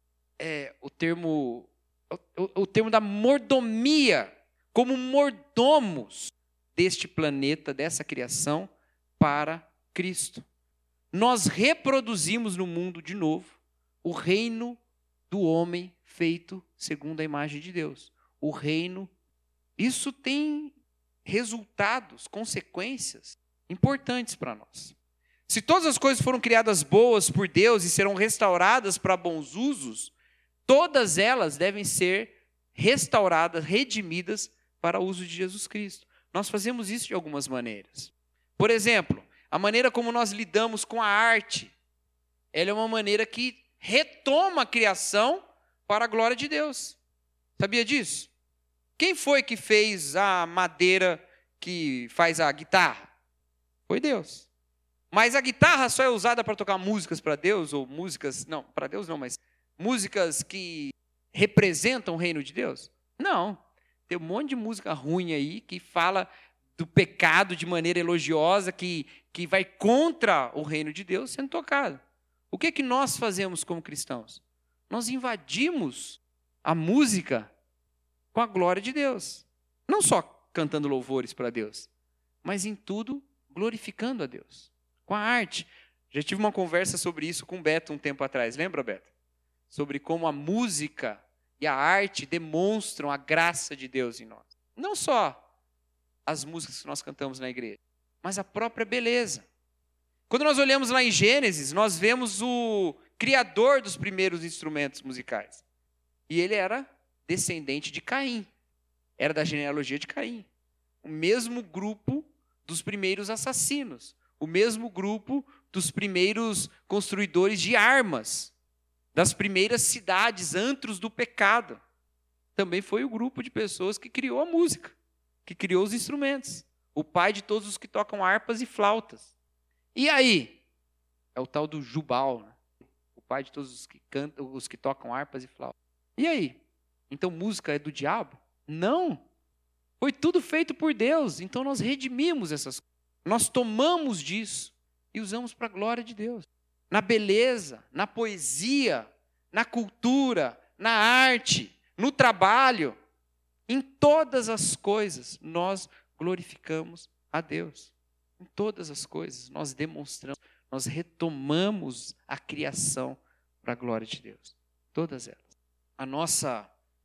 é, o termo, o, o termo da mordomia, como mordomos deste planeta, dessa criação, para Cristo. Nós reproduzimos no mundo, de novo, o reino do homem feito segundo a imagem de Deus. O reino, isso tem resultados, consequências importantes para nós. Se todas as coisas foram criadas boas por Deus e serão restauradas para bons usos, todas elas devem ser restauradas, redimidas para o uso de Jesus Cristo. Nós fazemos isso de algumas maneiras. Por exemplo, a maneira como nós lidamos com a arte, ela é uma maneira que retoma a criação para a glória de Deus. Sabia disso? Quem foi que fez a madeira que faz a guitarra? Foi Deus. Mas a guitarra só é usada para tocar músicas para Deus, ou músicas, não, para Deus não, mas músicas que representam o reino de Deus? Não. Tem um monte de música ruim aí que fala do pecado de maneira elogiosa, que, que vai contra o reino de Deus sendo tocado. O que é que nós fazemos como cristãos? Nós invadimos a música com a glória de Deus. Não só cantando louvores para Deus, mas em tudo glorificando a Deus. Com a arte. Já tive uma conversa sobre isso com o Beto um tempo atrás. Lembra, Beto? Sobre como a música e a arte demonstram a graça de Deus em nós. Não só as músicas que nós cantamos na igreja, mas a própria beleza. Quando nós olhamos lá em Gênesis, nós vemos o criador dos primeiros instrumentos musicais. E ele era descendente de Caim. Era da genealogia de Caim. O mesmo grupo dos primeiros assassinos. O mesmo grupo dos primeiros construidores de armas. Das primeiras cidades, antros do pecado. Também foi o grupo de pessoas que criou a música, que criou os instrumentos. O pai de todos os que tocam harpas e flautas. E aí? É o tal do Jubal, né? O pai de todos os que cantam, os que tocam harpas e flautas. E aí? Então música é do diabo? Não. Foi tudo feito por Deus. Então nós redimimos essas coisas. Nós tomamos disso e usamos para a glória de Deus. Na beleza, na poesia, na cultura, na arte, no trabalho, em todas as coisas nós glorificamos a Deus. Em todas as coisas nós demonstramos, nós retomamos a criação para a glória de Deus. Todas elas. A nossa,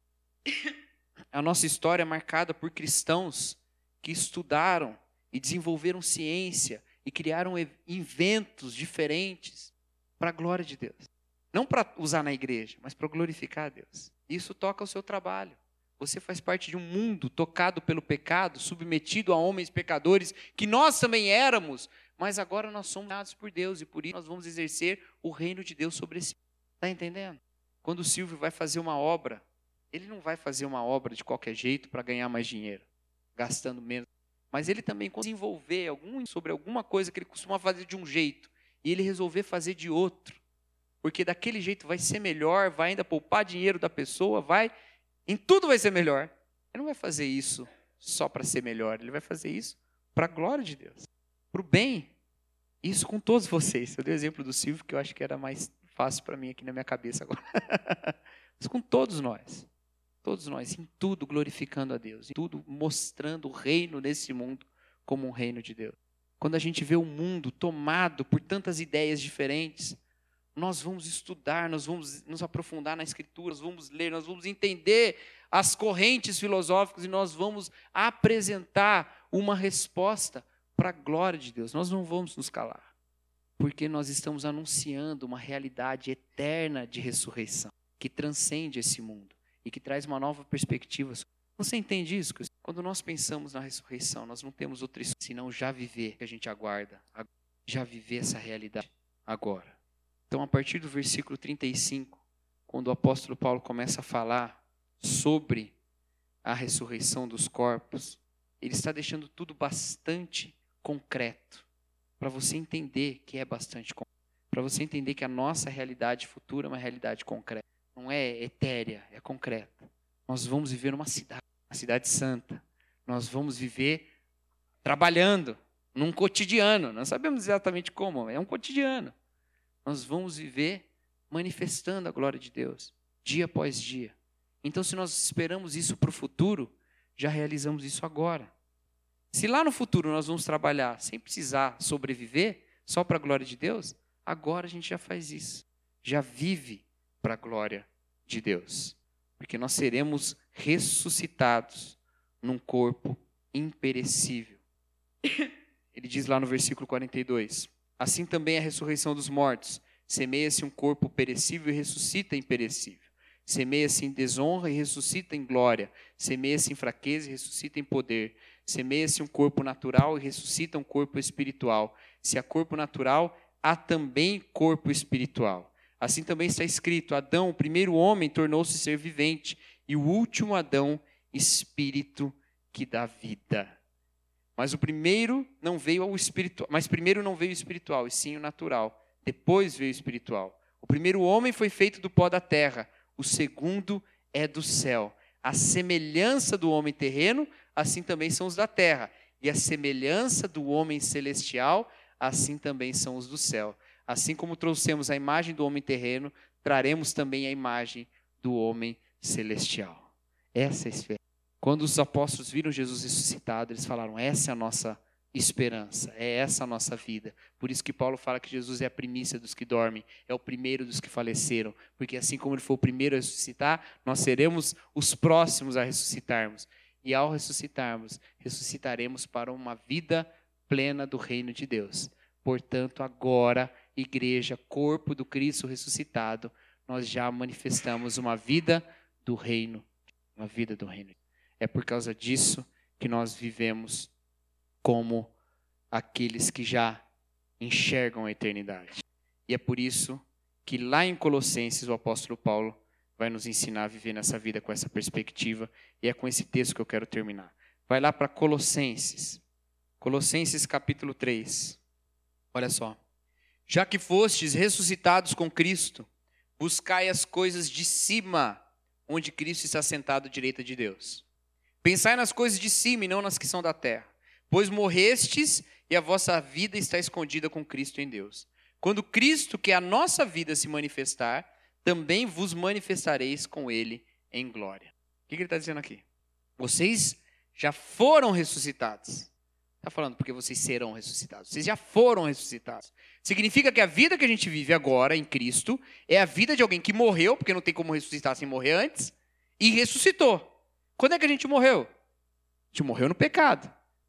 a nossa história é marcada por cristãos que estudaram e desenvolveram ciência e criaram inventos diferentes para a glória de Deus. Não para usar na igreja, mas para glorificar a Deus. Isso toca o seu trabalho. Você faz parte de um mundo tocado pelo pecado, submetido a homens pecadores, que nós também éramos, mas agora nós somos dados por Deus e por isso nós vamos exercer o reino de Deus sobre esse mundo. Está entendendo? Quando o Silvio vai fazer uma obra, ele não vai fazer uma obra de qualquer jeito para ganhar mais dinheiro, gastando menos. Mas ele também, quando desenvolver algum, sobre alguma coisa que ele costuma fazer de um jeito, e ele resolver fazer de outro, porque daquele jeito vai ser melhor, vai ainda poupar dinheiro da pessoa, vai, em tudo vai ser melhor. Ele não vai fazer isso só para ser melhor, ele vai fazer isso para a glória de Deus, para o bem. Isso com todos vocês. Eu dei o exemplo do Silvio, que eu acho que era mais fácil para mim aqui na minha cabeça agora. Mas com todos nós. Todos nós, em tudo glorificando a Deus. Em tudo mostrando o reino nesse mundo como um reino de Deus. Quando a gente vê o mundo tomado por tantas ideias diferentes, nós vamos estudar, nós vamos nos aprofundar na Escritura, nós vamos ler, nós vamos entender as correntes filosóficas e nós vamos apresentar uma resposta para a glória de Deus. Nós não vamos nos calar, porque nós estamos anunciando uma realidade eterna de ressurreição, que transcende esse mundo e que traz uma nova perspectiva. Você entende isso? Quando nós pensamos na ressurreição, nós não temos outra escolha senão já viver, que a gente aguarda, já viver essa realidade agora. Então, a partir do versículo trinta e cinco, quando o apóstolo Paulo começa a falar sobre a ressurreição dos corpos, ele está deixando tudo bastante concreto, para você entender que é bastante concreto, para você entender que a nossa realidade futura é uma realidade concreta, não é etérea, é concreta. Nós vamos viver numa cidade, uma cidade santa, nós vamos viver trabalhando, num cotidiano, não sabemos exatamente como, é um cotidiano. Nós vamos viver manifestando a glória de Deus, dia após dia. Então, se nós esperamos isso para o futuro, já realizamos isso agora. Se lá no futuro nós vamos trabalhar sem precisar sobreviver, só para a glória de Deus, agora a gente já faz isso. Já vive para a glória de Deus. Porque nós seremos ressuscitados num corpo imperecível. Ele diz lá no versículo quarenta e dois... Assim também a ressurreição dos mortos. Semeia-se um corpo perecível e ressuscita imperecível. Semeia-se em desonra e ressuscita em glória. Semeia-se em fraqueza e ressuscita em poder. Semeia-se um corpo natural e ressuscita um corpo espiritual. Se há corpo natural, há também corpo espiritual. Assim também está escrito: Adão, o primeiro homem, tornou-se ser vivente, e o último Adão, espírito que dá vida. Mas o primeiro não veio ao espiritual, mas primeiro não veio o espiritual, e sim o natural. Depois veio o espiritual. O primeiro homem foi feito do pó da terra, o segundo é do céu. A semelhança do homem terreno, assim também são os da terra. E a semelhança do homem celestial, assim também são os do céu. Assim como trouxemos a imagem do homem terreno, traremos também a imagem do homem celestial. Essa é a esperança. Quando os apóstolos viram Jesus ressuscitado, eles falaram: essa é a nossa esperança, é essa a nossa vida. Por isso que Paulo fala que Jesus é a primícia dos que dormem, é o primeiro dos que faleceram. Porque assim como ele foi o primeiro a ressuscitar, nós seremos os próximos a ressuscitarmos. E ao ressuscitarmos, ressuscitaremos para uma vida plena do reino de Deus. Portanto, agora, igreja, corpo do Cristo ressuscitado, nós já manifestamos uma vida do reino, uma vida do reino. É por causa disso que nós vivemos como aqueles que já enxergam a eternidade. E é por isso que lá em Colossenses o apóstolo Paulo vai nos ensinar a viver nessa vida com essa perspectiva. E é com esse texto que eu quero terminar. Vai lá para Colossenses. Colossenses capítulo três. Olha só. Já que fostes ressuscitados com Cristo, buscai as coisas de cima, onde Cristo está sentado à direita de Deus. Pensai nas coisas de cima e não nas que são da terra. Pois morrestes e a vossa vida está escondida com Cristo em Deus. Quando Cristo, que é a nossa vida, se manifestar, também vos manifestareis com Ele em glória. O que ele está dizendo aqui? Vocês já foram ressuscitados. Está falando porque vocês serão ressuscitados. Vocês já foram ressuscitados. Significa que a vida que a gente vive agora em Cristo é a vida de alguém que morreu, porque não tem como ressuscitar sem morrer antes, e ressuscitou. Quando é que a gente morreu? A gente morreu no pecado.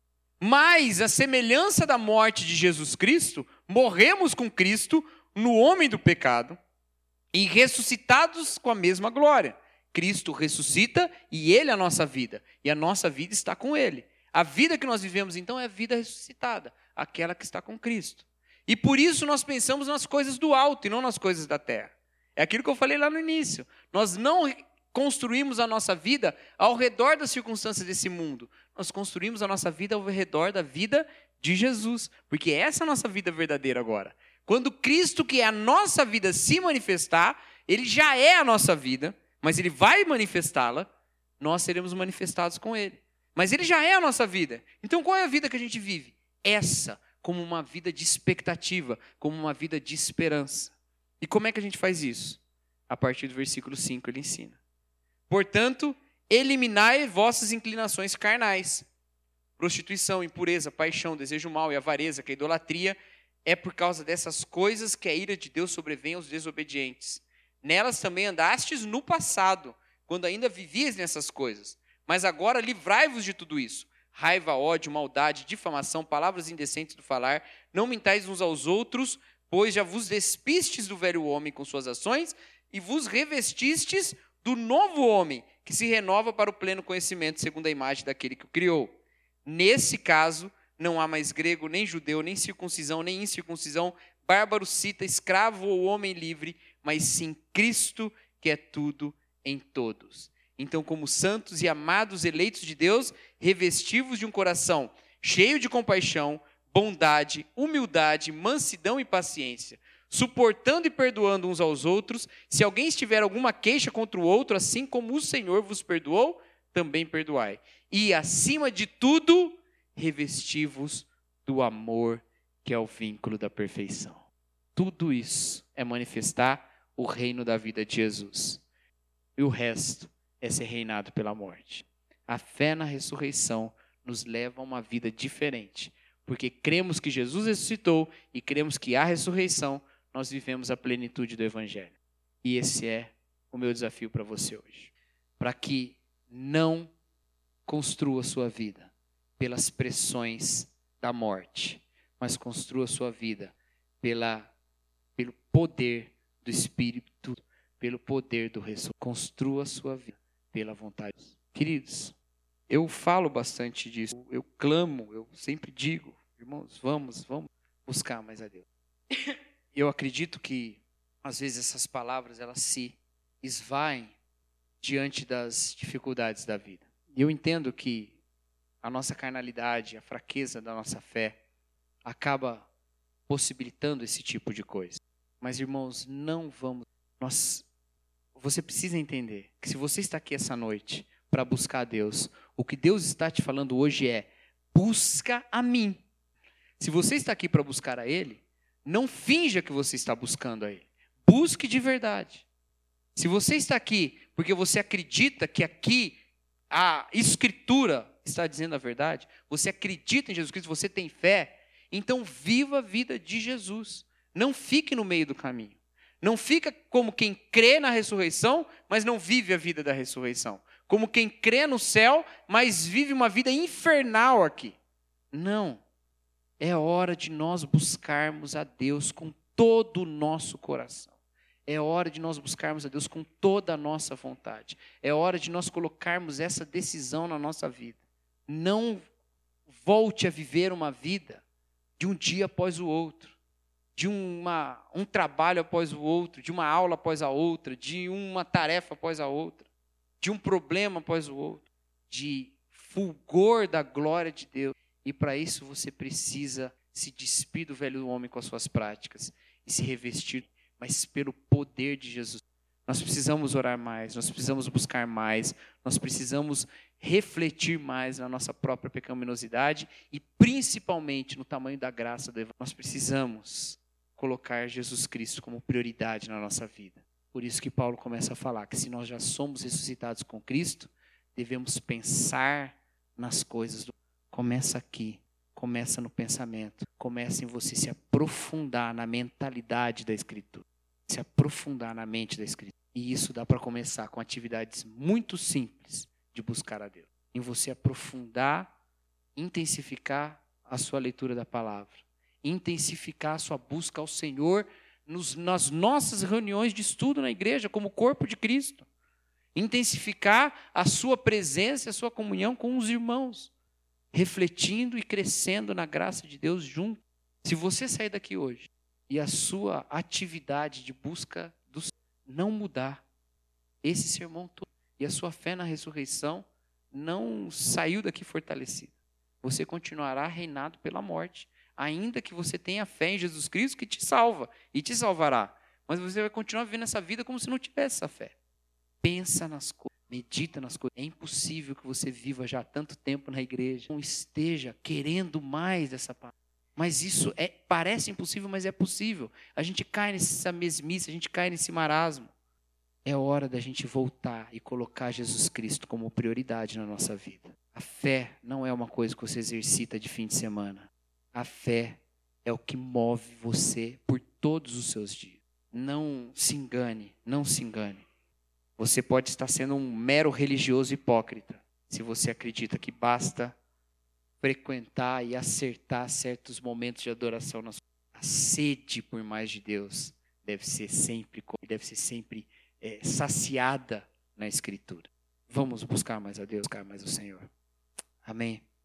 Mas a semelhança da morte de Jesus Cristo, morremos com Cristo no homem do pecado e ressuscitados com a mesma glória. Cristo ressuscita e Ele é a nossa vida. E a nossa vida está com Ele. A vida que nós vivemos então é a vida ressuscitada, aquela que está com Cristo. E por isso nós pensamos nas coisas do alto e não nas coisas da terra. É aquilo que eu falei lá no início. Nós não construímos a nossa vida ao redor das circunstâncias desse mundo. Nós construímos a nossa vida ao redor da vida de Jesus. Porque essa é a nossa vida verdadeira agora. Quando Cristo, que é a nossa vida, se manifestar, Ele já é a nossa vida, mas Ele vai manifestá-la, nós seremos manifestados com Ele. Mas Ele já é a nossa vida. Então qual é a vida que a gente vive? Essa, como uma vida de expectativa, como uma vida de esperança. E como é que a gente faz isso? A partir do versículo cinco ele ensina. Portanto, eliminai vossas inclinações carnais. Prostituição, impureza, paixão, desejo mau e avareza, que é idolatria, é por causa dessas coisas que a ira de Deus sobrevém aos desobedientes. Nelas também andastes no passado, quando ainda vivias nessas coisas. Mas agora livrai-vos de tudo isso. Raiva, ódio, maldade, difamação, palavras indecentes do falar. Não mentais uns aos outros, pois já vos despistes do velho homem com suas ações e vos revestistes do novo homem, que se renova para o pleno conhecimento, segundo a imagem daquele que o criou. Nesse caso, não há mais grego, nem judeu, nem circuncisão, nem incircuncisão, bárbaro, cita, escravo ou homem livre, mas sim Cristo, que é tudo em todos. Então, como santos e amados eleitos de Deus, revestivos de um coração cheio de compaixão, bondade, humildade, mansidão e paciência, suportando e perdoando uns aos outros. Se alguém tiver alguma queixa contra o outro, assim como o Senhor vos perdoou, também perdoai. E, acima de tudo, revesti-vos do amor, que é o vínculo da perfeição. Tudo isso é manifestar o reino da vida de Jesus. E o resto é ser reinado pela morte. A fé na ressurreição nos leva a uma vida diferente. Porque cremos que Jesus ressuscitou e cremos que há ressurreição, nós vivemos a plenitude do Evangelho. E esse é o meu desafio para você hoje. Para que não construa sua vida pelas pressões da morte, mas construa sua vida pela, pelo poder do Espírito, pelo poder do ressurreição. Construa sua vida pela vontade de Deus. Queridos, eu falo bastante disso, eu clamo, eu sempre digo, irmãos, vamos, vamos buscar mais a Deus. Eu acredito que, às vezes, essas palavras, elas se esvaem diante das dificuldades da vida. E eu entendo que a nossa carnalidade, a fraqueza da nossa fé, acaba possibilitando esse tipo de coisa. Mas, irmãos, não vamos... Nós, você precisa entender que se você está aqui essa noite para buscar a Deus, o que Deus está te falando hoje é: busca a mim. Se você está aqui para buscar a Ele, não finja que você está buscando a Ele. Busque de verdade. Se você está aqui porque você acredita que aqui a Escritura está dizendo a verdade, você acredita em Jesus Cristo, você tem fé, então viva a vida de Jesus. Não fique no meio do caminho. Não fica como quem crê na ressurreição, mas não vive a vida da ressurreição. Como quem crê no céu, mas vive uma vida infernal aqui. Não. É hora de nós buscarmos a Deus com todo o nosso coração. É hora de nós buscarmos a Deus com toda a nossa vontade. É hora de nós colocarmos essa decisão na nossa vida. Não volte a viver uma vida de um dia após o outro, de uma, um trabalho após o outro, de uma aula após a outra, de uma tarefa após a outra, de um problema após o outro, de fulgor da glória de Deus. E para isso você precisa se despir do velho homem com as suas práticas e se revestir, mas pelo poder de Jesus. Nós precisamos orar mais, nós precisamos buscar mais, nós precisamos refletir mais na nossa própria pecaminosidade e principalmente no tamanho da graça do Evangelho. Nós precisamos colocar Jesus Cristo como prioridade na nossa vida. Por isso que Paulo começa a falar que se nós já somos ressuscitados com Cristo, devemos pensar nas coisas do... Começa aqui, começa no pensamento, começa em você se aprofundar na mentalidade da Escritura, se aprofundar na mente da Escritura. E isso dá para começar com atividades muito simples de buscar a Deus. Em você aprofundar, intensificar a sua leitura da palavra, intensificar a sua busca ao Senhor nos, nas nossas reuniões de estudo na igreja, como corpo de Cristo. Intensificar a sua presença, a sua comunhão com os irmãos, refletindo e crescendo na graça de Deus junto. Se você sair daqui hoje e a sua atividade de busca do Senhor não mudar, esse sermão todo, e a sua fé na ressurreição não saiu daqui fortalecida, você continuará reinado pela morte, ainda que você tenha fé em Jesus Cristo que te salva e te salvará, mas você vai continuar vivendo essa vida como se não tivesse essa fé. Pensa nas coisas, medita nas coisas. É impossível que você viva já há tanto tempo na igreja, não esteja querendo mais dessa palavra. Mas isso é, parece impossível, mas é possível. A gente cai nessa mesmice, a gente cai nesse marasmo. É hora da gente voltar e colocar Jesus Cristo como prioridade na nossa vida. A fé não é uma coisa que você exercita de fim de semana. A fé é o que move você por todos os seus dias. Não se engane, não se engane. Você pode estar sendo um mero religioso hipócrita se você acredita que basta frequentar e acertar certos momentos de adoração na sua vida. A sede por mais de Deus deve ser sempre, deve ser sempre é, saciada na Escritura. Vamos buscar mais a Deus, buscar mais o Senhor. Amém.